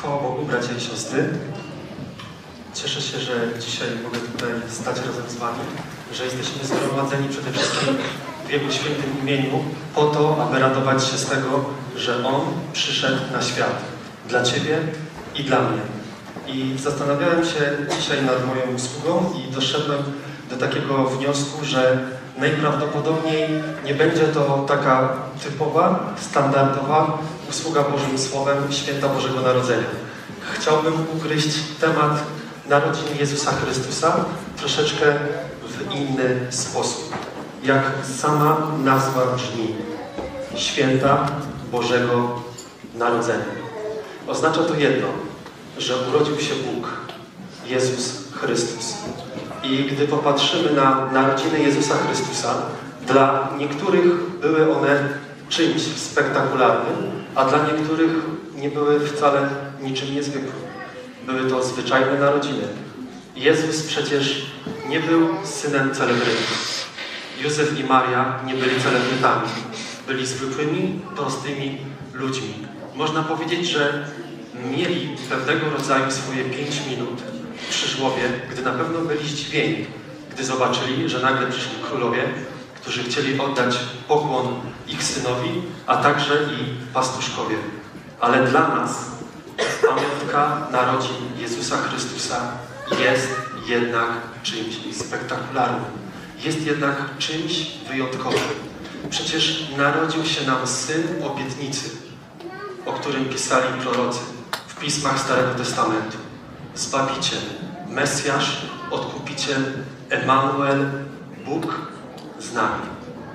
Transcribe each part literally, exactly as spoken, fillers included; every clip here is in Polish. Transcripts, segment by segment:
Chwała Bogu, bracia i siostry. Cieszę się, że dzisiaj mogę tutaj stać razem z Wami, że jesteśmy zgromadzeni przede wszystkim w Jego świętym imieniu po to, aby radować się z tego, że On przyszedł na świat dla Ciebie i dla mnie. I zastanawiałem się dzisiaj nad moją usługą i doszedłem do takiego wniosku, że najprawdopodobniej nie będzie to taka typowa, standardowa usługa Bożym Słowem Święta Bożego Narodzenia. Chciałbym ugryźć temat narodzin Jezusa Chrystusa troszeczkę w inny sposób. Jak sama nazwa brzmi, Święta Bożego Narodzenia. Oznacza to jedno, że urodził się Bóg, Jezus Chrystus. I gdy popatrzymy na narodziny Jezusa Chrystusa, dla niektórych były one czymś spektakularnym, a dla niektórych nie były wcale niczym niezwykłym. Były to zwyczajne narodziny. Jezus przecież nie był synem celebrytów. Józef i Maria nie byli celebrytami. Byli zwykłymi, prostymi ludźmi. Można powiedzieć, że mieli pewnego rodzaju swoje pięć minut przy żłobie, gdy na pewno byli zdziwieni, gdy zobaczyli, że nagle przyszli królowie, którzy chcieli oddać pokłon ich synowi, a także i pastuszkowie. Ale dla nas pamiątka narodzin Jezusa Chrystusa jest jednak czymś spektakularnym. Jest jednak czymś wyjątkowym. Przecież narodził się nam Syn obietnicy, o którym pisali prorocy w pismach Starego Testamentu. Zbawiciel, Mesjasz, Odkupiciel, Emanuel, Bóg z nami.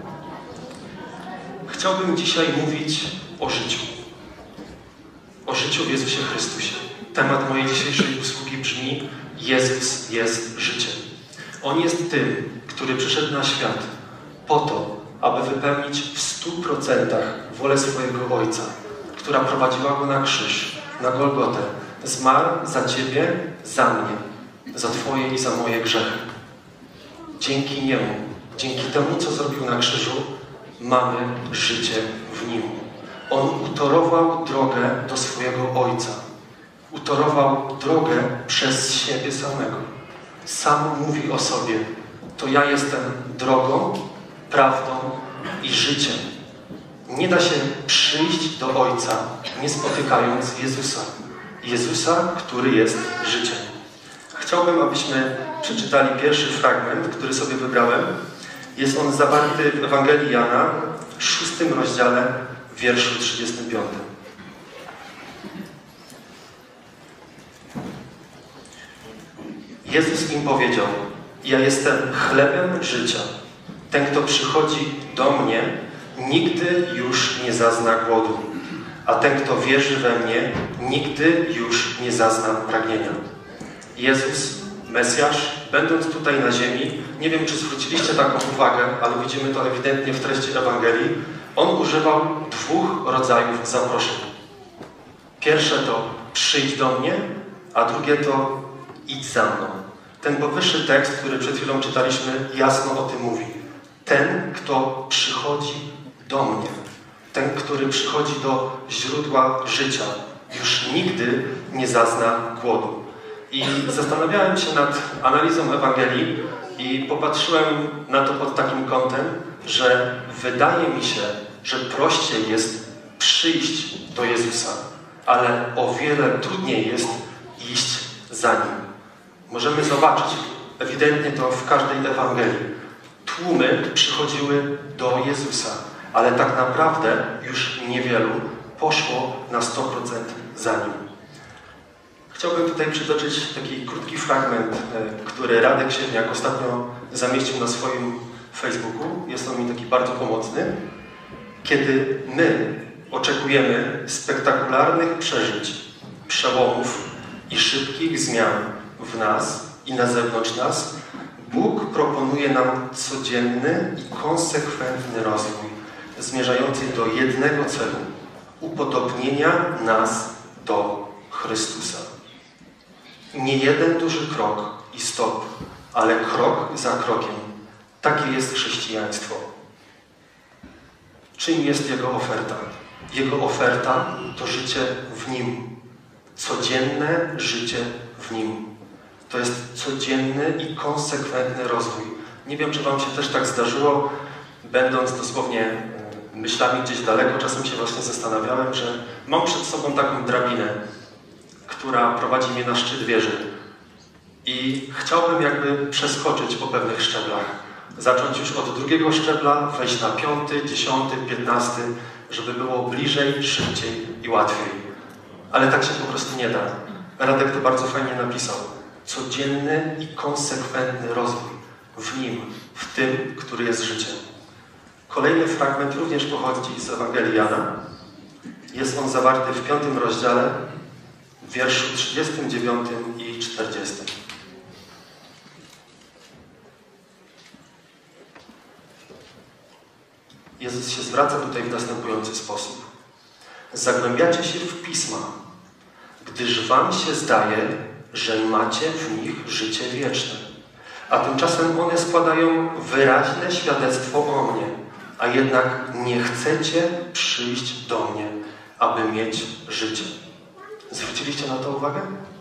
Chciałbym dzisiaj mówić o życiu. O życiu w Jezusie Chrystusie. Temat mojej dzisiejszej usługi brzmi: Jezus jest życiem. On jest tym, który przyszedł na świat po to, aby wypełnić w stu procentach wolę swojego Ojca, która prowadziła Go na krzyż, na Golgotę. Zmarł za Ciebie, za mnie, za Twoje i za moje grzechy. Dzięki Niemu, dzięki temu, co zrobił na krzyżu, mamy życie w Nim. On utorował drogę do swojego Ojca. Utorował drogę przez siebie samego. Sam mówi o sobie: to ja jestem drogą, prawdą i życiem. Nie da się przyjść do Ojca, nie spotykając Jezusa. Jezusa, który jest życiem. Chciałbym, abyśmy przeczytali pierwszy fragment, który sobie wybrałem. Jest on zawarty w Ewangelii Jana, w szóstym rozdziale, w wierszu trzydziestym piątym. Jezus im powiedział: ja jestem chlebem życia. Ten, kto przychodzi do mnie, nigdy już nie zazna głodu. A ten, kto wierzy we mnie, nigdy już nie zazna pragnienia. Jezus, Mesjasz, będąc tutaj na ziemi, nie wiem, czy zwróciliście taką uwagę, ale widzimy to ewidentnie w treści Ewangelii, On używał dwóch rodzajów zaproszeń. Pierwsze to: przyjdź do mnie, a drugie to: idź za mną. Ten powyższy tekst, który przed chwilą czytaliśmy, jasno o tym mówi. Ten, kto przychodzi do mnie, ten, który przychodzi do źródła życia, już nigdy nie zazna głodu. I zastanawiałem się nad analizą Ewangelii i popatrzyłem na to pod takim kątem, że wydaje mi się, że prościej jest przyjść do Jezusa, ale o wiele trudniej jest iść za Nim. Możemy zobaczyć ewidentnie to w każdej Ewangelii. Tłumy przychodziły do Jezusa, ale tak naprawdę już niewielu poszło na sto procent za Nim. Chciałbym tutaj przytoczyć taki krótki fragment, który Radek Siewniak ostatnio zamieścił na swoim Facebooku. Jest on mi taki bardzo pomocny. Kiedy my oczekujemy spektakularnych przeżyć, przełomów i szybkich zmian w nas i na zewnątrz nas, Bóg proponuje nam codzienny i konsekwentny rozwój, zmierzający do jednego celu – upodobnienia nas do Chrystusa. Nie jeden duży krok i stop, ale krok za krokiem. Takie jest chrześcijaństwo. Czym jest Jego oferta? Jego oferta to życie w Nim. codzienne życie w Nim. To jest codzienny i konsekwentny rozwój. Nie wiem, czy Wam się też tak zdarzyło, będąc dosłownie myślami gdzieś daleko, czasem się właśnie zastanawiałem, że mam przed sobą taką drabinę, która prowadzi mnie na szczyt wieży. I chciałbym jakby przeskoczyć po pewnych szczeblach. Zacząć już od drugiego szczebla, wejść na piąty, dziesiąty, piętnasty, żeby było bliżej, szybciej i łatwiej. Ale tak się po prostu nie da. Radek to bardzo fajnie napisał. Codzienny i konsekwentny rozwój w Nim, w tym, który jest życiem. Kolejny fragment również pochodzi z Ewangelii Jana. Jest on zawarty w piątym rozdziale, w wierszu trzydziestym dziewiątym i czterdziestym. Jezus się zwraca tutaj w następujący sposób. Zagłębiacie się w Pisma, gdyż wam się zdaje, że macie w nich życie wieczne. A tymczasem one składają wyraźne świadectwo o mnie, a jednak nie chcecie przyjść do mnie, aby mieć życie. Zwróciliście na to uwagę?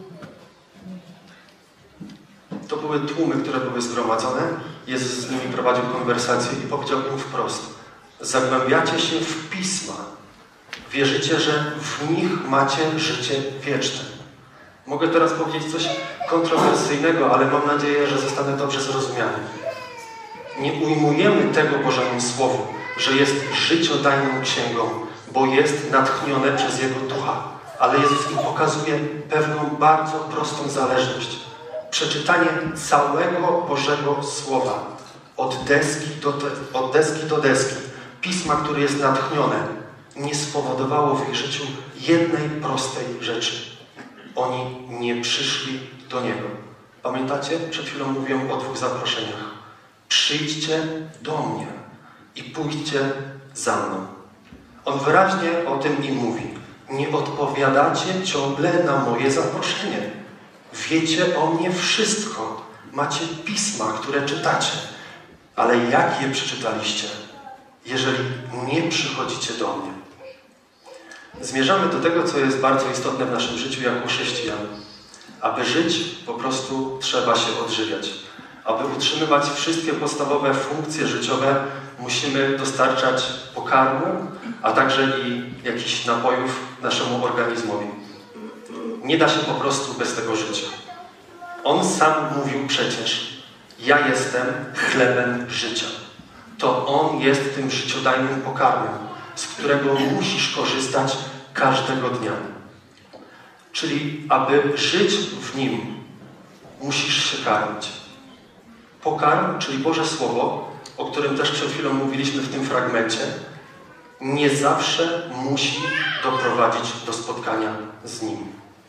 To były tłumy, które były zgromadzone. Jezus z nimi prowadził konwersację i powiedział im wprost. Zagłębiacie się w Pisma. Wierzycie, że w nich macie życie wieczne. Mogę teraz powiedzieć coś kontrowersyjnego, ale mam nadzieję, że zostanę dobrze zrozumiany. Nie ujmujemy tego Bożemu Słowu, że jest życiodajną księgą, bo jest natchnione przez Jego Ducha. Ale Jezus im pokazuje pewną bardzo prostą zależność. Przeczytanie całego Bożego Słowa od deski do, te, od deski, do deski, Pisma, które jest natchnione, nie spowodowało w ich życiu jednej prostej rzeczy. Oni nie przyszli do Niego. Pamiętacie? Przed chwilą mówiłem o dwóch zaproszeniach. Przyjdźcie do mnie i pójdźcie za mną. On wyraźnie o tym im mówi. Nie odpowiadacie ciągle na moje zaproszenie. Wiecie o mnie wszystko. Macie pisma, które czytacie. Ale jak je przeczytaliście, jeżeli nie przychodzicie do mnie? Zmierzamy do tego, co jest bardzo istotne w naszym życiu jako chrześcijan. Aby żyć, po prostu trzeba się odżywiać. Aby utrzymywać wszystkie podstawowe funkcje życiowe, musimy dostarczać pokarmu, a także i jakichś napojów naszemu organizmowi. Nie da się po prostu bez tego żyć. On sam mówił przecież, ja jestem chlebem życia. To On jest tym życiodajnym pokarmem, z którego musisz korzystać każdego dnia. Czyli aby żyć w Nim, musisz się karmić. Pokarm, czyli Boże Słowo, o którym też przed chwilą mówiliśmy w tym fragmencie, nie zawsze musi doprowadzić do spotkania z Nim.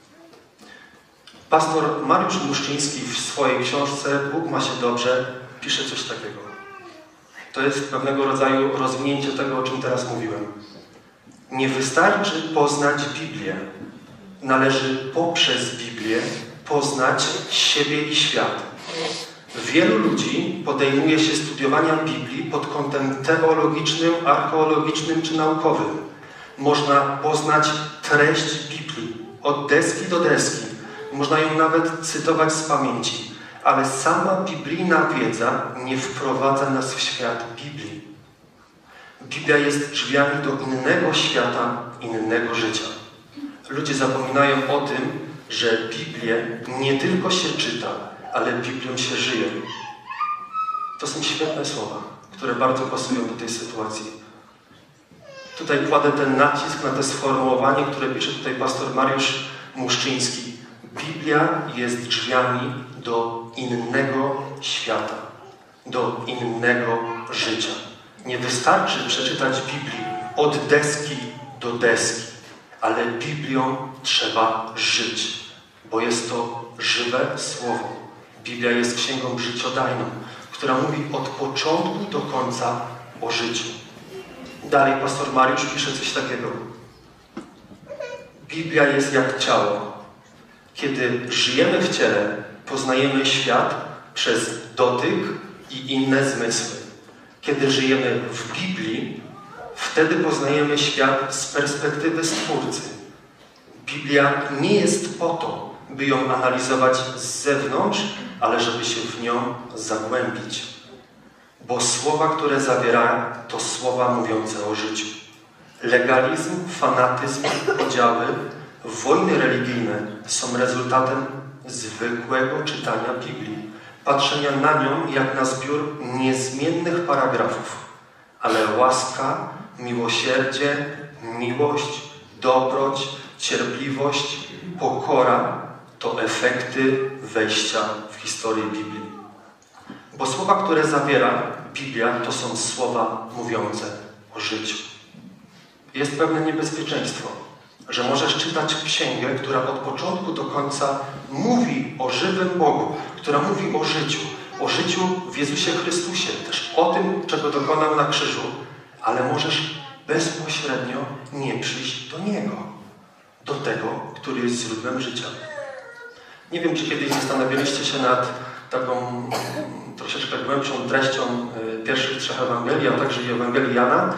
Pastor Mariusz Muszczyński w swojej książce Bóg ma się dobrze pisze coś takiego. To jest pewnego rodzaju rozwinięcie tego, o czym teraz mówiłem. Nie wystarczy poznać Biblię. Należy poprzez Biblię poznać siebie i świat. Wielu ludzi podejmuje się studiowania Biblii pod kątem teologicznym, archeologicznym czy naukowym. Można poznać treść Biblii od deski do deski. Można ją nawet cytować z pamięci. Ale sama biblijna wiedza nie wprowadza nas w świat Biblii. Biblia jest drzwiami do innego świata, innego życia. Ludzie zapominają o tym, że Biblię nie tylko się czyta, ale Biblią się żyje. To są świetne słowa, które bardzo pasują do tej sytuacji. Tutaj kładę ten nacisk na to sformułowanie, które pisze tutaj pastor Mariusz Muszczyński. Biblia jest drzwiami do innego świata, do innego życia. Nie wystarczy przeczytać Biblii od deski do deski, ale Biblią trzeba żyć, bo jest to żywe słowo. Biblia jest księgą życiodajną, która mówi od początku do końca o życiu. Dalej pastor Mariusz pisze coś takiego. Biblia jest jak ciało. Kiedy żyjemy w ciele, poznajemy świat przez dotyk i inne zmysły. Kiedy żyjemy w Biblii, wtedy poznajemy świat z perspektywy Stwórcy. Biblia nie jest po to, by ją analizować z zewnątrz, ale żeby się w nią zagłębić. Bo słowa, które zawiera, to słowa mówiące o życiu. Legalizm, fanatyzm, podziały, wojny religijne są rezultatem zwykłego czytania Biblii, patrzenia na nią jak na zbiór niezmiennych paragrafów. Ale łaska, miłosierdzie, miłość, dobroć, cierpliwość, pokora to efekty wejścia w historię Biblii. Bo słowa, które zawiera Biblia, to są słowa mówiące o życiu. Jest pewne niebezpieczeństwo, że możesz czytać księgę, która od początku do końca mówi o żywym Bogu, która mówi o życiu, o życiu w Jezusie Chrystusie, też o tym, czego dokonał na krzyżu, ale możesz bezpośrednio nie przyjść do Niego, do tego, który jest źródłem życia. Nie wiem, czy kiedyś zastanawialiście się nad taką troszeczkę głębszą treścią pierwszych trzech Ewangelii, a także i Ewangelii Jana.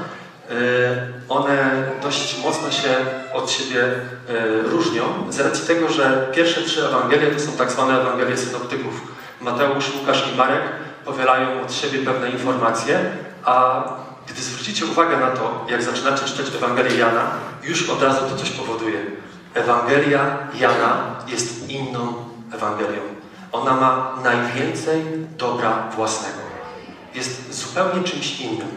One dość mocno się od siebie różnią, z racji tego, że pierwsze trzy Ewangelie to są tak zwane Ewangelie synoptyków. Mateusz, Łukasz i Marek powielają od siebie pewne informacje, a gdy zwrócicie uwagę na to, jak zaczynacie czytać Ewangelię Jana, już od razu to coś powoduje. Ewangelia Jana jest inną Ewangelią. Ona ma najwięcej dobra własnego. Jest zupełnie czymś innym.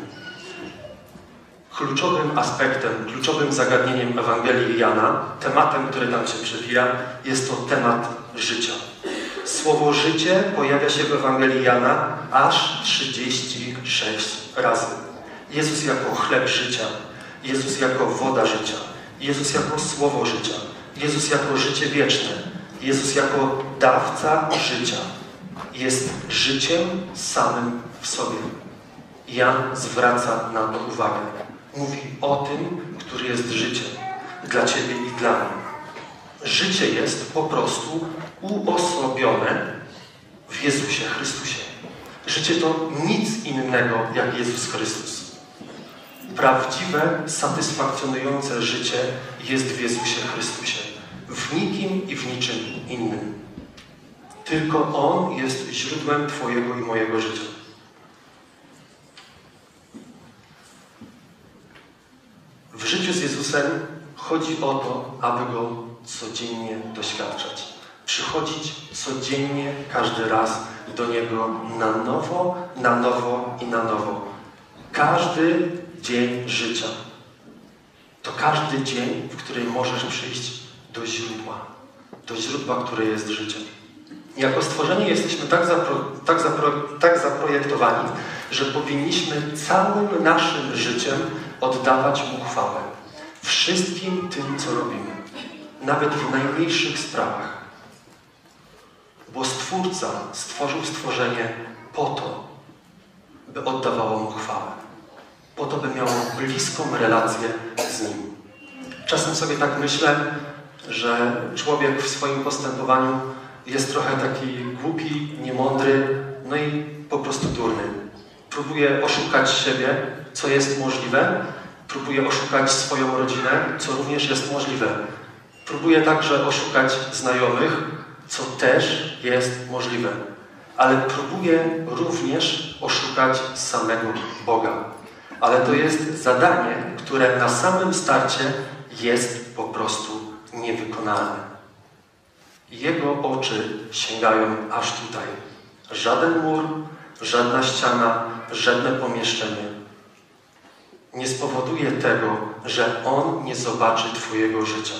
Kluczowym aspektem, kluczowym zagadnieniem Ewangelii Jana, tematem, który tam się przewija, jest to temat życia. Słowo życie pojawia się w Ewangelii Jana aż trzydzieści sześć razy. Jezus jako chleb życia, Jezus jako woda życia, Jezus jako słowo życia, Jezus jako życie wieczne, Jezus jako dawca życia. Jest życiem samym w sobie. Jan zwraca na to uwagę. Mówi o tym, który jest życiem dla ciebie i dla mnie. Życie jest po prostu uosobione w Jezusie Chrystusie. Życie to nic innego jak Jezus Chrystus. Prawdziwe, satysfakcjonujące życie jest w Jezusie Chrystusie. W nikim i w niczym innym. Tylko On jest źródłem twojego i mojego życia. W życiu z Jezusem chodzi o to, aby Go codziennie doświadczać. Przychodzić codziennie, każdy raz do Niego na nowo, na nowo i na nowo. Każdy dzień życia to każdy dzień, w którym możesz przyjść do źródła. Do źródła, które jest życiem. Jako stworzeni jesteśmy tak, zapro, tak, zapro, tak zaprojektowani, że powinniśmy całym naszym życiem oddawać Mu chwałę. Wszystkim tym, co robimy. Nawet w najmniejszych sprawach. Bo Stwórca stworzył stworzenie po to, by oddawało Mu chwałę. Po to, by miało bliską relację z Nim. Czasem sobie tak myślę, że człowiek w swoim postępowaniu jest trochę taki głupi, niemądry, no i po prostu durny. Próbuje oszukać siebie, co jest możliwe. Próbuje oszukać swoją rodzinę, co również jest możliwe. Próbuje także oszukać znajomych, co też jest możliwe. Ale próbuje również oszukać samego Boga. Ale to jest zadanie, które na samym starcie jest po prostu niewykonalne. Jego oczy sięgają aż tutaj. Żaden mur, żadna ściana, żadne pomieszczenie nie spowoduje tego, że On nie zobaczy twojego życia.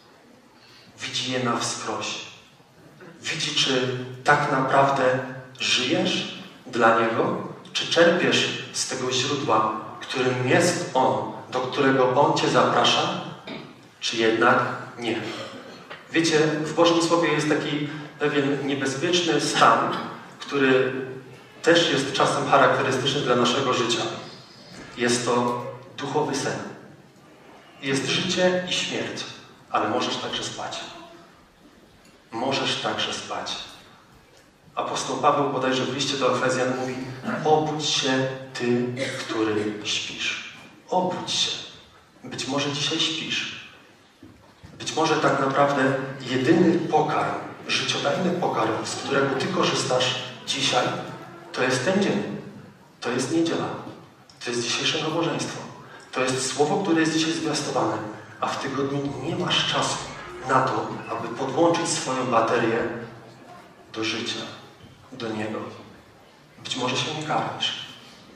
Widzi je na wskroś. Widzi, czy tak naprawdę żyjesz dla Niego, czy czerpiesz z tego źródła, którym jest On, do którego On cię zaprasza, czy jednak nie. Wiecie, w Bożym Słowie jest taki pewien niebezpieczny stan, który też jest czasem charakterystyczny dla naszego życia. Jest to duchowy sen. Jest życie i śmierć, ale możesz także spać. Możesz także spać. Apostoł Paweł bodajże w liście do Efezjan mówi: obudź się, ty, który śpisz. Obudź się. Być może dzisiaj śpisz. Być może tak naprawdę jedyny pokarm, życiodajny pokarm, z którego Ty korzystasz dzisiaj, to jest ten dzień. To jest niedziela. To jest dzisiejsze nabożeństwo. To jest słowo, które jest dzisiaj zwiastowane. A w tygodniu nie masz czasu na to, aby podłączyć swoją baterię do życia, do Niego. Być może się nie karmisz.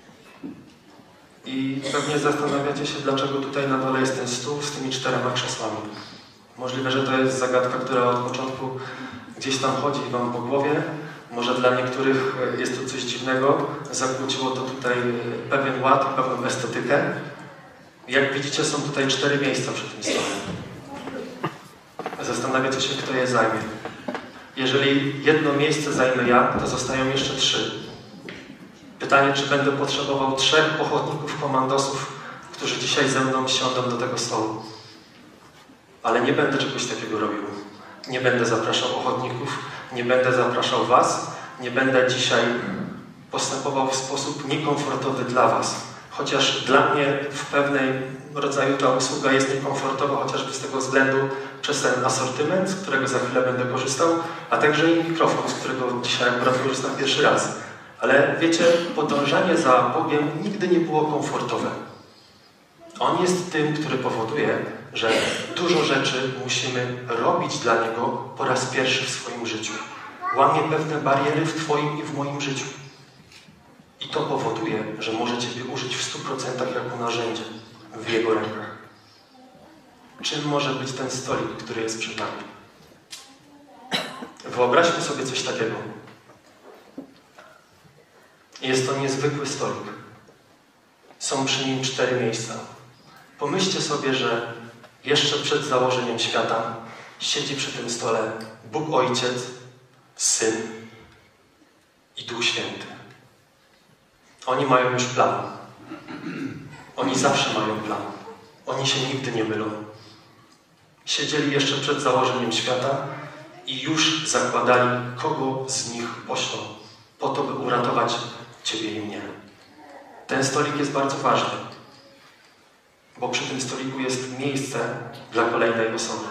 I pewnie zastanawiacie się, dlaczego tutaj na dole jest ten stół z tymi czterema krzesłami. Możliwe, że to jest zagadka, która od początku gdzieś tam chodzi Wam po głowie. Może dla niektórych jest to coś dziwnego. Zakłóciło to tutaj pewien ład i pewną estetykę. Jak widzicie, są tutaj cztery miejsca przy tym stole. Zastanawiacie się, kto je zajmie. Jeżeli jedno miejsce zajmę ja, to zostają jeszcze trzy. Pytanie, czy będę potrzebował trzech ochotników, komandosów, którzy dzisiaj ze mną siądą do tego stołu. Ale nie będę czegoś takiego robił. Nie będę zapraszał ochotników, nie będę zapraszał Was, nie będę dzisiaj postępował w sposób niekomfortowy dla Was. Chociaż dla mnie w pewnej rodzaju ta usługa jest niekomfortowa, chociażby z tego względu przez ten asortyment, z którego za chwilę będę korzystał, a także i mikrofon, z którego dzisiaj akurat korzystam pierwszy raz. Ale wiecie, podążanie za Bogiem nigdy nie było komfortowe. On jest tym, który powoduje, że dużo rzeczy musimy robić dla Niego po raz pierwszy w swoim życiu. Łamie pewne bariery w Twoim i w moim życiu. I to powoduje, że może Ciebie użyć w stu procentach jako narzędzie w Jego rękach. Czym może być ten stolik, który jest przed nami? Wyobraźmy sobie coś takiego. Jest to niezwykły stolik. Są przy nim cztery miejsca. Pomyślcie sobie, że jeszcze przed założeniem świata siedzi przy tym stole Bóg Ojciec, Syn i Duch Święty. Oni mają już plan. Oni zawsze mają plan. Oni się nigdy nie mylą. Siedzieli jeszcze przed założeniem świata i już zakładali, kogo z nich poślą, po to, by uratować Ciebie i mnie. Ten stolik jest bardzo ważny, bo przy tym stoliku jest miejsce dla kolejnej osoby.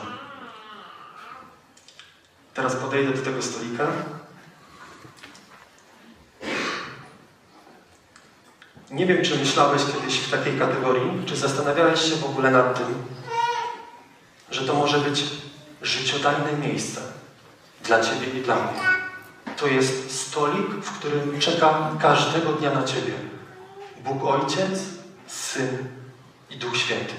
Teraz podejdę do tego stolika. Nie wiem, czy myślałeś kiedyś w takiej kategorii, czy zastanawiałeś się w ogóle nad tym, że to może być życiodajne miejsce dla Ciebie i dla mnie. To jest stolik, w którym czeka każdego dnia na Ciebie Bóg Ojciec, Syn i Duch Święty.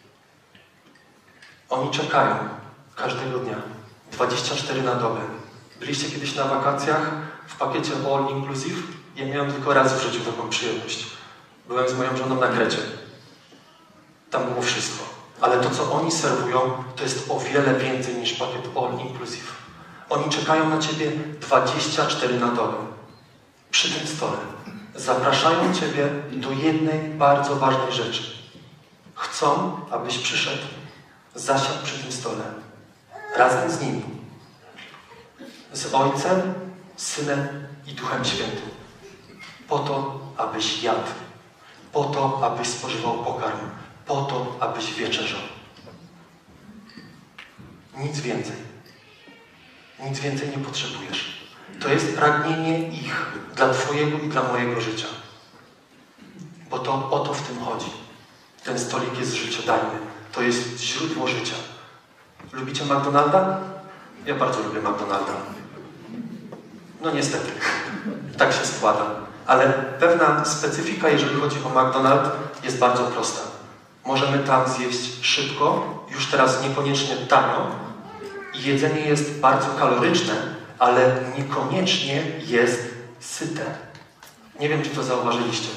Oni czekają każdego dnia, dwadzieścia cztery na dobę. Byliście kiedyś na wakacjach w pakiecie All Inclusive? Ja miałem tylko raz w życiu taką przyjemność. Byłem z moją żoną na Krecie. Tam było wszystko. Ale to, co oni serwują, to jest o wiele więcej niż pakiet All Inclusive. Oni czekają na Ciebie dwadzieścia cztery na dobę. Przy tym stole. Zapraszają Ciebie do jednej bardzo ważnej rzeczy. Chcą, abyś przyszedł, zasiadł przy tym stole. Razem z nimi. Z Ojcem, Synem i Duchem Świętym. Po to, abyś jadł. Po to, abyś spożywał pokarm. Po to, abyś wieczerzał. Nic więcej. Nic więcej nie potrzebujesz. To jest pragnienie ich dla Twojego i dla mojego życia. Bo to o to w tym chodzi. Ten stolik jest życiodajny. To jest źródło życia. Lubicie McDonalda? Ja bardzo lubię McDonalda. No niestety. Tak się składa. Ale pewna specyfika, jeżeli chodzi o McDonald's, jest bardzo prosta. Możemy tam zjeść szybko, już teraz niekoniecznie tanio i jedzenie jest bardzo kaloryczne, ale niekoniecznie jest syte. Nie wiem, czy to zauważyliście.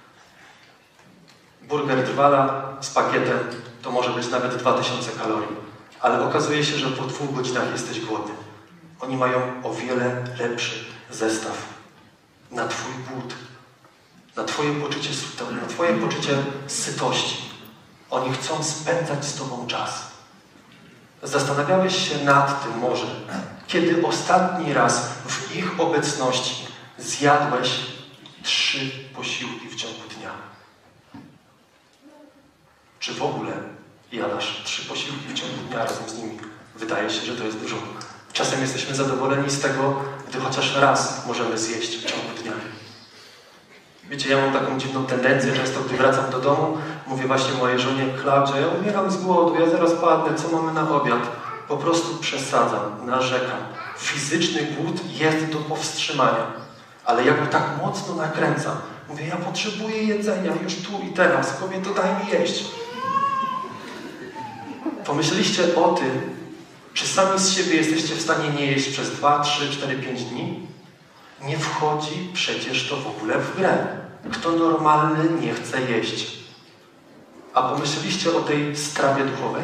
Burger Trwala z pakietem to może być nawet dwa tysiące kalorii, ale okazuje się, że po dwóch godzinach jesteś głodny. Oni mają o wiele lepszy zestaw na Twój głód, na Twoje poczucie, na Twoje poczucie sytości. Oni chcą spędzać z Tobą czas. Zastanawiałeś się nad tym może, kiedy ostatni raz w ich obecności zjadłeś trzy posiłki w ciągu dnia? Czy w ogóle i jadasz trzy posiłki w ciągu dnia razem z nimi. Wydaje się, że to jest dużo. Czasem jesteśmy zadowoleni z tego, gdy chociaż raz możemy zjeść w ciągu dnia. Wiecie, ja mam taką dziwną tendencję, często gdy wracam do domu, mówię właśnie mojej żonie: Klaudia, ja umieram z głodu, ja zaraz padnę, co mamy na obiad? Po prostu przesadzam, narzekam. Fizyczny głód jest do powstrzymania, ale jak go tak mocno nakręcam, mówię: ja potrzebuję jedzenia już tu i teraz, kobieto, daj mi jeść. Pomyśleliście o tym, czy sami z siebie jesteście w stanie nie jeść przez dwa, trzy, cztery, pięć dni? Nie wchodzi przecież to w ogóle w grę. Kto normalny nie chce jeść? A pomyśleliście o tej strawie duchowej?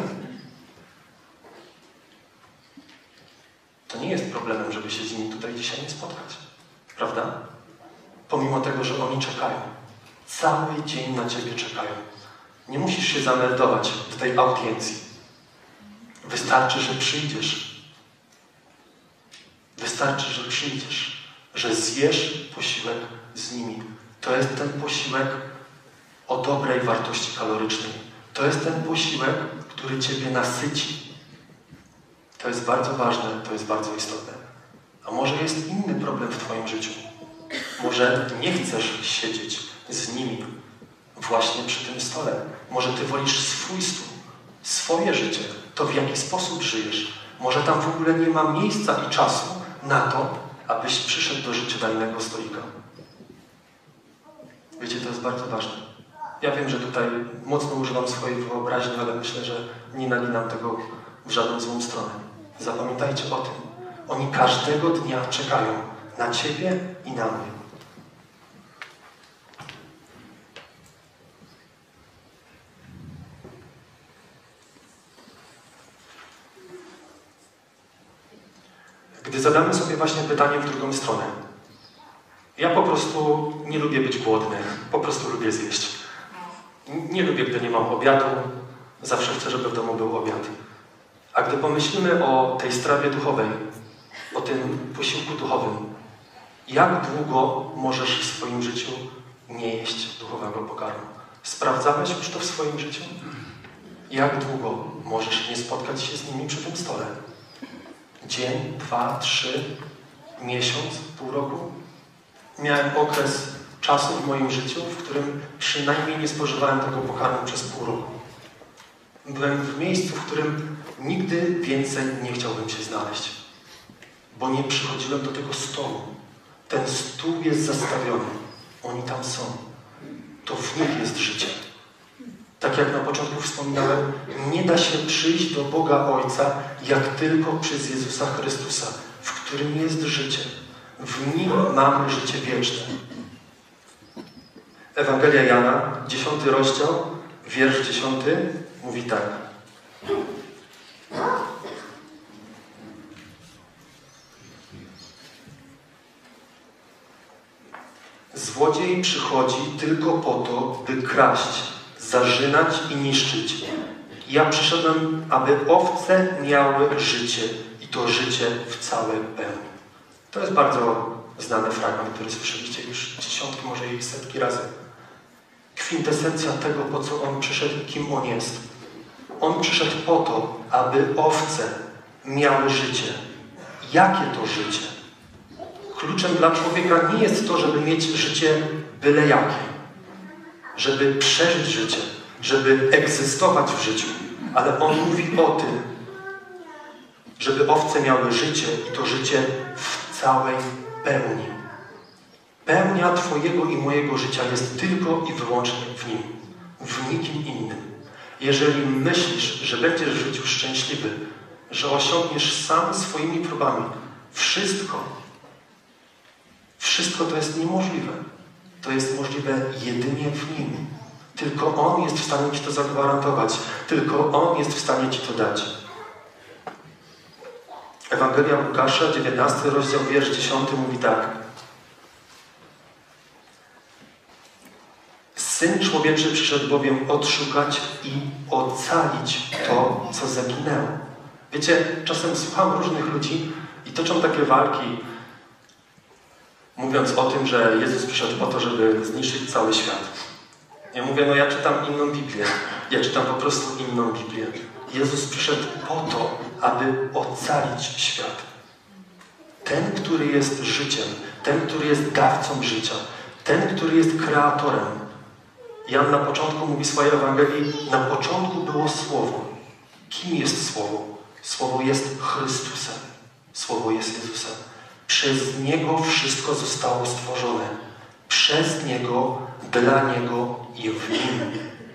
To nie jest problemem, żeby się z nimi tutaj dzisiaj nie spotkać. Prawda? Pomimo tego, że oni czekają. Cały dzień na Ciebie czekają. Nie musisz się zameldować do tej audiencji. Wystarczy, że przyjdziesz. Wystarczy, że przyjdziesz. Że zjesz posiłek z nimi. To jest ten posiłek o dobrej wartości kalorycznej. To jest ten posiłek, który Ciebie nasyci. To jest bardzo ważne, to jest bardzo istotne. A może jest inny problem w Twoim życiu? Może nie chcesz siedzieć z nimi właśnie przy tym stole. Może Ty wolisz swój stół, swoje życie, to w jaki sposób żyjesz. Może tam w ogóle nie ma miejsca i czasu na to, abyś przyszedł do życiodajnego stolika. Wiecie, to jest bardzo ważne. Ja wiem, że tutaj mocno używam swojej wyobraźni, ale myślę, że nie naginam tego w żadną złą stronę. Zapamiętajcie o tym. Oni każdego dnia czekają na Ciebie i na mnie. Gdy zadamy sobie właśnie pytanie w drugą stronę. Ja po prostu nie lubię być głodny. Po prostu lubię zjeść. Nie lubię, gdy nie mam obiadu. Zawsze chcę, żeby w domu był obiad. A gdy pomyślimy o tej strawie duchowej, o tym posiłku duchowym, jak długo możesz w swoim życiu nie jeść duchowego pokarmu? Sprawdzałeś już to w swoim życiu? Jak długo możesz nie spotkać się z nimi przy tym stole? Dzień, dwa, trzy, miesiąc, pół roku? Miałem okres czasu w moim życiu, w którym przynajmniej nie spożywałem tego pokarmu przez pół roku. Byłem w miejscu, w którym nigdy więcej nie chciałbym się znaleźć, bo nie przychodziłem do tego stołu. Ten stół jest zastawiony. Oni tam są. To w nich jest życie. Tak jak na początku wspominałem, nie da się przyjść do Boga Ojca, jak tylko przez Jezusa Chrystusa, w którym jest życie. W Nim mamy życie wieczne. Ewangelia Jana, dziesiąty rozdział, wiersz dziesiąty, mówi tak. Złodziej przychodzi tylko po to, by kraść, zarzynać i niszczyć. Ja przyszedłem, aby owce miały życie i to życie w całej pełni. To jest bardzo znany fragment, który słyszeliście już dziesiątki, może i setki razy. Kwintesencja tego, po co On przyszedł i kim On jest. On przyszedł po to, aby owce miały życie. Jakie to życie? Kluczem dla człowieka nie jest to, żeby mieć życie byle jakie. Żeby przeżyć życie, żeby egzystować w życiu. Ale On mówi o tym, żeby owce miały życie i to życie w całej pełni. Pełnia Twojego i mojego życia jest tylko i wyłącznie w Nim. W nikim innym. Jeżeli myślisz, że będziesz w życiu szczęśliwy, że osiągniesz sam swoimi próbami wszystko, wszystko to jest niemożliwe. To jest możliwe jedynie w Nim. Tylko On jest w stanie Ci to zagwarantować. Tylko On jest w stanie Ci to dać. Ewangelia Łukasza, dziewiętnasty rozdział, wiersz dziesiąty mówi tak. Syn Człowieczy przyszedł bowiem odszukać i ocalić to, co zaginęło. Wiecie, czasem słucham różnych ludzi i toczą takie walki, mówiąc o tym, że Jezus przyszedł po to, żeby zniszczyć cały świat. Ja mówię, no ja czytam inną Biblię. Ja czytam po prostu inną Biblię. Jezus przyszedł po to, aby ocalić świat. Ten, który jest życiem, ten, który jest dawcą życia, ten, który jest kreatorem. Jan na początku mówi w swojej Ewangelii, na początku było Słowo. Kim jest Słowo? Słowo jest Chrystusem. Słowo jest Jezusem. Przez Niego wszystko zostało stworzone. Przez Niego, dla Niego i w Nim.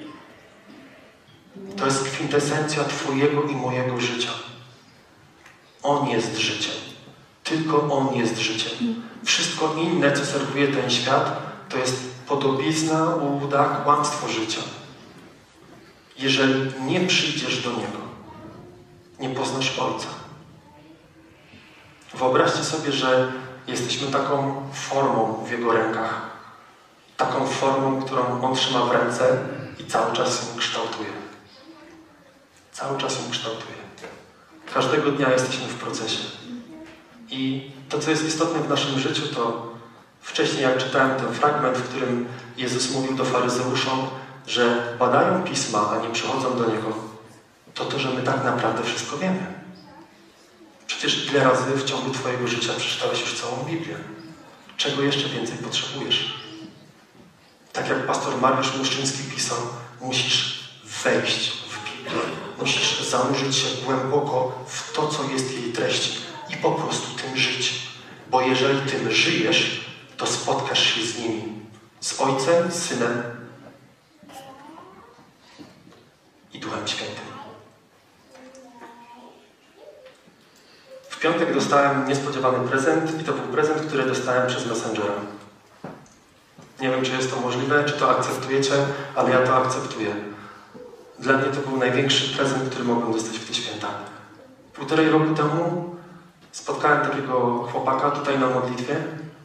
To jest kwintesencja Twojego i mojego życia. On jest życiem. Tylko On jest życiem. Wszystko inne, co serwuje ten świat, to jest podobizna, ułuda, kłamstwo życia. Jeżeli nie przyjdziesz do Niego, nie poznasz Ojca. Wyobraźcie sobie, że jesteśmy taką formą w Jego rękach. Taką formą, którą On trzyma w ręce i cały czas ją kształtuje. Cały czas ją kształtuje. Każdego dnia jesteśmy w procesie. I to, co jest istotne w naszym życiu, to wcześniej, jak czytałem ten fragment, w którym Jezus mówił do faryzeuszom, że badają Pisma, a nie przychodzą do Niego, to to, że my tak naprawdę wszystko wiemy. Przecież ile razy w ciągu Twojego życia przeczytałeś już całą Biblię? Czego jeszcze więcej potrzebujesz? Tak jak pastor Mariusz Muszczyński pisał, musisz wejść w Biblię. Musisz zanurzyć się głęboko w to, co jest jej treści i po prostu tym żyć. Bo jeżeli tym żyjesz, to spotkasz się z nimi. Z Ojcem, z Synem i Duchem Świętym. W piątek dostałem niespodziewany prezent i to był prezent, który dostałem przez Messengera. Nie wiem, czy jest to możliwe, czy to akceptujecie, ale ja to akceptuję. Dla mnie to był największy prezent, który mogłem dostać w te święta. Półtorej roku temu spotkałem takiego chłopaka tutaj na modlitwie.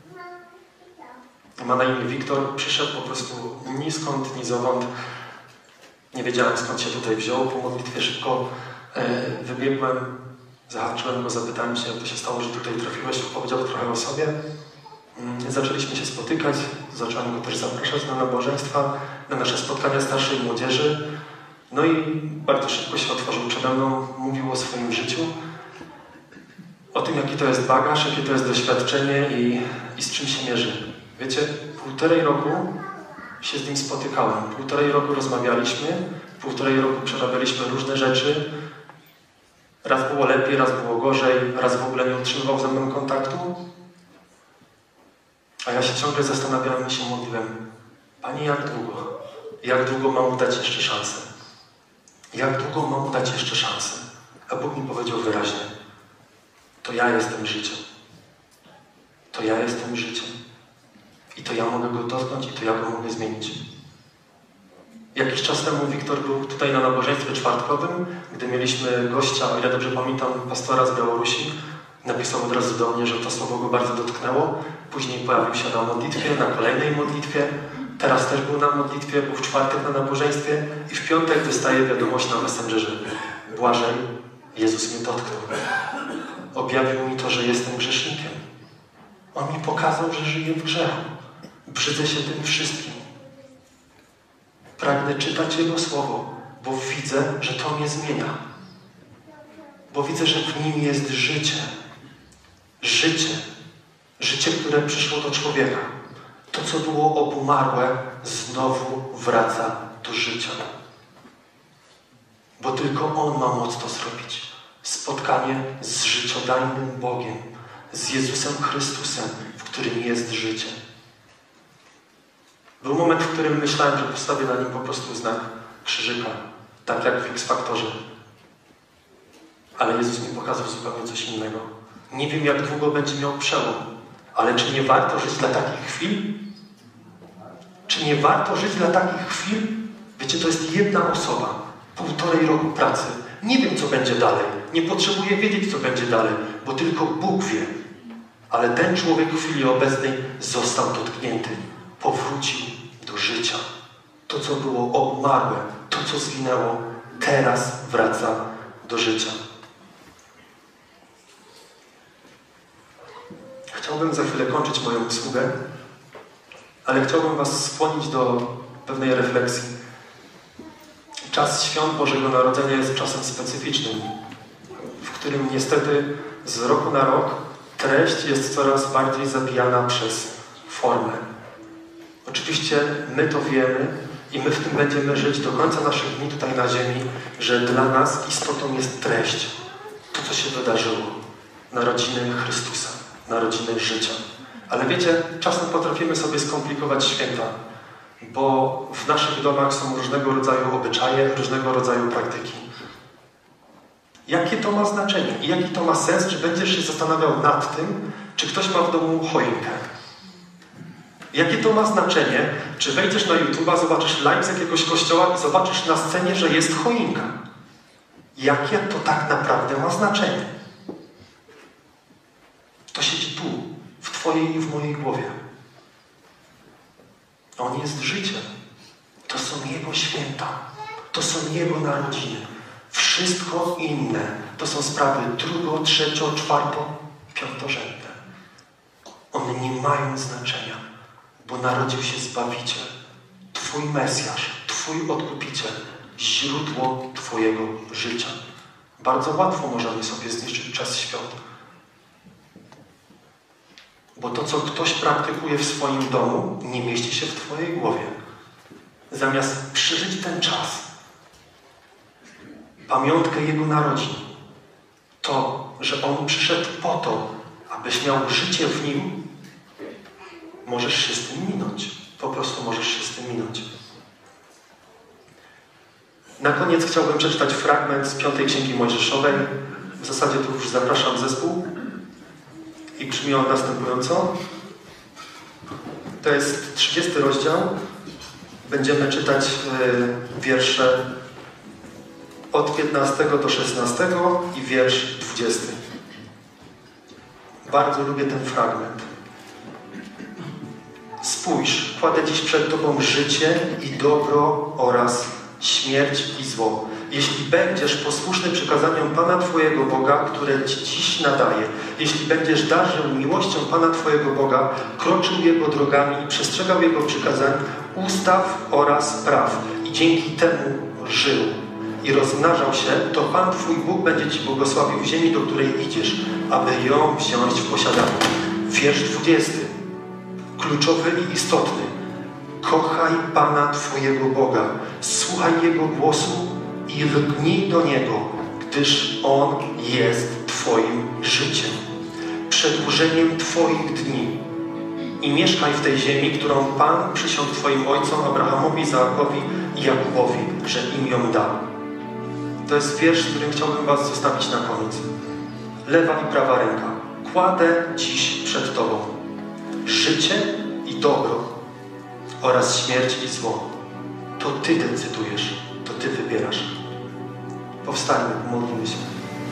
Ma na imię Wiktor. Przyszedł po prostu ni skąd, ni zowąd. Nie wiedziałem, skąd się tutaj wziął. Po modlitwie szybko e, wybiegłem, zahaczyłem go, zapytałem się, jak to się stało, że tutaj trafiłeś. Opowiedział trochę o sobie. Mm, zaczęliśmy się spotykać. Zacząłem go też zapraszać na nabożeństwa, na nasze spotkania starszej młodzieży. No i bardzo szybko się otworzył przede mną, mówił o swoim życiu, o tym, jaki to jest bagaż, jakie to jest doświadczenie i, i z czym się mierzy. Wiecie, półtorej roku się z nim spotykałem, półtorej roku rozmawialiśmy, półtorej roku przerabialiśmy różne rzeczy. Raz było lepiej, raz było gorzej, raz w ogóle nie utrzymywał ze mną kontaktu. A ja się ciągle zastanawiałem i się modliłem, Panie, jak długo? Jak długo mam mu dać jeszcze szansę? Jak długo mam mu dać jeszcze szansę? A Bóg mi powiedział wyraźnie, to ja jestem życiem. To ja jestem życiem. I to ja mogę go dotknąć i to ja go mogę zmienić. Jakiś czas temu Wiktor był tutaj na nabożeństwie czwartkowym, gdy mieliśmy gościa, o ile dobrze pamiętam, pastora z Białorusi. Napisał od razu do mnie, że to słowo go bardzo dotknęło. Później pojawił się na modlitwie, na kolejnej modlitwie. Teraz też był na modlitwie, był w czwartek na nabożeństwie i w piątek dostaje wiadomość na Messengerze. Błażej, Jezus mnie dotknął. Objawił mi to, że jestem grzesznikiem. On mi pokazał, że żyję w grzechu. Brzydzę się tym wszystkim. Pragnę czytać Jego Słowo, bo widzę, że to mnie zmienia. Bo widzę, że w nim jest życie. Życie. Życie, które przyszło do człowieka. To, co było obumarłe, znowu wraca do życia. Bo tylko On ma moc to zrobić. Spotkanie z życiodajnym Bogiem, z Jezusem Chrystusem, w którym jest życie. Był moment, w którym myślałem, że postawię na nim po prostu znak krzyżyka, tak jak w X-Faktorze. Ale Jezus mi pokazał zupełnie coś innego. Nie wiem, jak długo będzie miał przełom, ale czy nie warto żyć dla takich chwil? Czy nie warto żyć dla takich chwil? Wiecie, to jest jedna osoba, półtorej roku pracy. Nie wiem, co będzie dalej. Nie potrzebuję wiedzieć, co będzie dalej, bo tylko Bóg wie. Ale ten człowiek w chwili obecnej został dotknięty. Powrócił do życia. To, co było obumarłe, to, co zginęło, teraz wraca do życia. Chciałbym za chwilę kończyć moją usługę, ale chciałbym was skłonić do pewnej refleksji. Czas świąt Bożego Narodzenia jest czasem specyficznym, w którym niestety z roku na rok treść jest coraz bardziej zabijana przez formę. Oczywiście my to wiemy i my w tym będziemy żyć do końca naszych dni tutaj na ziemi, że dla nas istotą jest treść. To, co się wydarzyło. Narodziny Chrystusa, narodziny życia. Ale wiecie, czasem potrafimy sobie skomplikować święta, bo w naszych domach są różnego rodzaju obyczaje, różnego rodzaju praktyki. Jakie to ma znaczenie i jaki to ma sens, czy będziesz się zastanawiał nad tym, czy ktoś ma w domu choinkę? Jakie to ma znaczenie, czy wejdziesz na YouTube'a, zobaczysz live z jakiegoś kościoła i zobaczysz na scenie, że jest choinka? Jakie to tak naprawdę ma znaczenie? To siedzi tu, w twojej i w mojej głowie. On jest życiem. To są Jego święta. To są Jego narodziny. Wszystko inne to są sprawy drugo, trzecio, czwarto, piątorzędne. One nie mają znaczenia, bo narodził się Zbawiciel, Twój Mesjasz, Twój Odkupiciel, źródło Twojego życia. Bardzo łatwo możemy sobie zniszczyć czas świąt. Bo to, co ktoś praktykuje w swoim domu, nie mieści się w Twojej głowie. Zamiast przeżyć ten czas, pamiątkę Jego narodzin, to, że On przyszedł po to, abyś miał życie w Nim, możesz się z tym minąć. Po prostu możesz się z tym minąć. Na koniec chciałbym przeczytać fragment z piątej Księgi Mojżeszowej. W zasadzie tu już zapraszam zespół. I brzmi on następująco. To jest trzydziesty rozdział. Będziemy czytać y, wiersze od piętnastego do szesnastego i wiersz dwudziesty. Bardzo lubię ten fragment. Spójrz, kładę dziś przed Tobą życie i dobro oraz śmierć i zło. Jeśli będziesz posłuszny przykazaniom Pana Twojego Boga, które Ci dziś nadaje, jeśli będziesz darzył miłością Pana Twojego Boga, kroczył Jego drogami i przestrzegał Jego przykazań, ustaw oraz praw i dzięki temu żył i rozmnażał się, to Pan Twój Bóg będzie Ci błogosławił w ziemi, do której idziesz, aby ją wziąć w posiadanie. Wiersz dwudziesty. Kluczowy i istotny. Kochaj Pana Twojego Boga, słuchaj Jego głosu i lgnij do Niego, gdyż On jest Twoim życiem, przedłużeniem Twoich dni. I mieszkaj w tej ziemi, którą Pan przysiągł Twoim ojcom, Abrahamowi, Izaakowi i Jakubowi, że im ją da. To jest wiersz, z którym chciałbym Was zostawić na koniec. Lewa i prawa ręka. Kładę dziś przed Tobą życie i dobro oraz śmierć i zło. To Ty decydujesz, to Ty wybierasz. Powstańmy, modlimy się.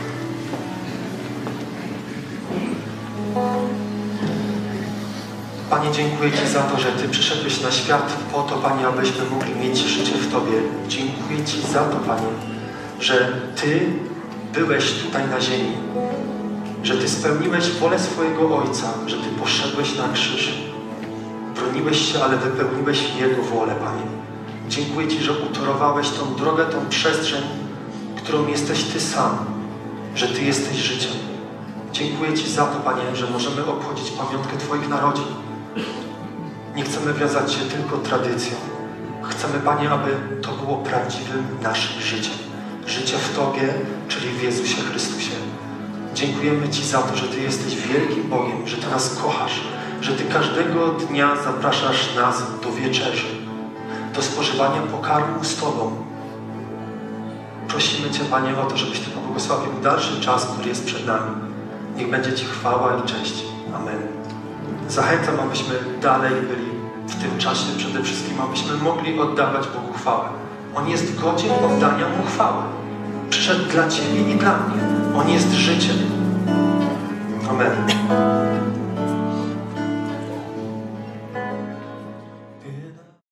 Panie, dziękuję Ci za to, że Ty przyszedłeś na świat po to, Panie, abyśmy mogli mieć życie w Tobie. Dziękuję Ci za to, Panie, że Ty byłeś tutaj na ziemi, że Ty spełniłeś wolę swojego Ojca, że Ty poszedłeś na krzyż. Broniłeś się, ale wypełniłeś Jego wolę, Panie. Dziękuję Ci, że utorowałeś tą drogę, tą przestrzeń, którą jesteś Ty sam, że Ty jesteś życiem. Dziękuję Ci za to, Panie, że możemy obchodzić pamiątkę Twoich narodzin. Nie chcemy wiązać się tylko tradycją. Chcemy, Panie, aby to było prawdziwym naszym życiem. Życie w Tobie, czyli w Jezusie Chrystusie. Dziękujemy Ci za to, że Ty jesteś wielkim Bogiem, że Ty nas kochasz, że Ty każdego dnia zapraszasz nas do wieczerzy, do spożywania pokarmu z Tobą. Prosimy Cię, Panie, o to, żebyś Ty pobłogosławił dalszy czas, który jest przed nami. Niech będzie Ci chwała i cześć. Amen. Zachęcam, abyśmy dalej byli w tym czasie, przede wszystkim, abyśmy mogli oddawać Bogu chwałę. On jest godzien oddania Mu chwały. Przyszedł dla Ciebie i dla mnie. On jest życiem. Amen.